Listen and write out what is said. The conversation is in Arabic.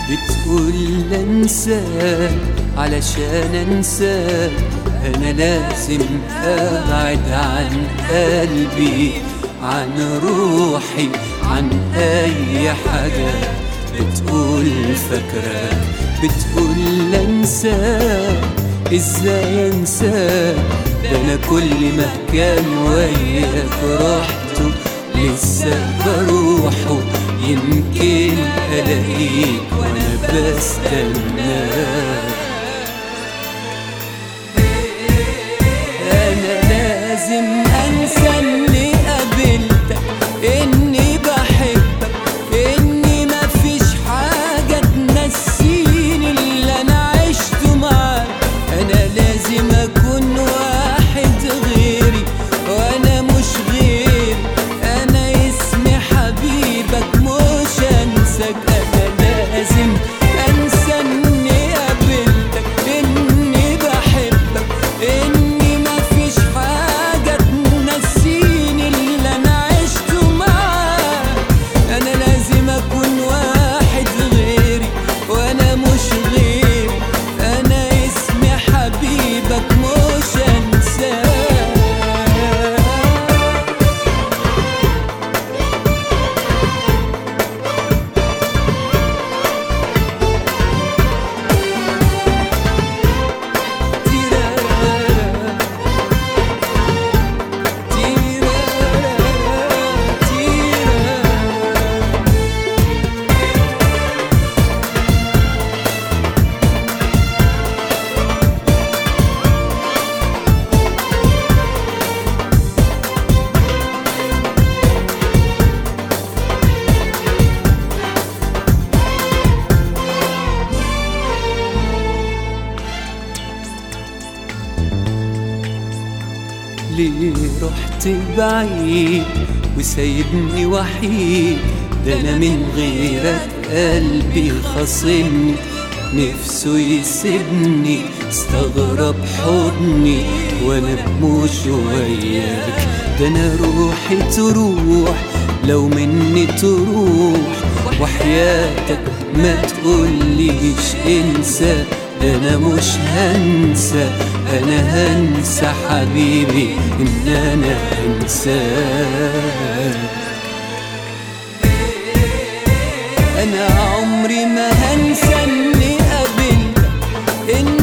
بتقول انساك علشان انساك، انا لازم ابعد عن قلبي، عن روحي، عن اي حاجة. بتقول فاكراك، بتقول انساك، ازاي انساك؟ ده انا كل مكان وياك رحته لسه بروحه، يمكن الاقيك وانا بستناك. انا لازم انسى اني قابلتك، اني بحبك، اني مفيش حاجة تنسيني اللي انا عشته معاك. انا لازم اكون واحد غيري وانا مش غيري، انا اسمي حبيبك مش انساك. انا لازم انسى اني قابلتك، اني بحبك، اني مفيش حاجة تنسيني اللي انا عشته معاك. انا لازم اكون واحد غيري وانا مش غيري، انا اسمي حبيبك مش انساك. ليه رحت بعيد وسايبني وحيد؟ ده انا من غيرك قلبي خاصمني، نفسه يسيبني، استغرب حضني وانا مش وياك. ده انا روحي تروح لو مني تروح، وحياتك ما تقوليش انسى. ده انا مش هنسى، انا هنسى حبيبي ان انا انساك. انا عمري ما هنسى اني قابلتك،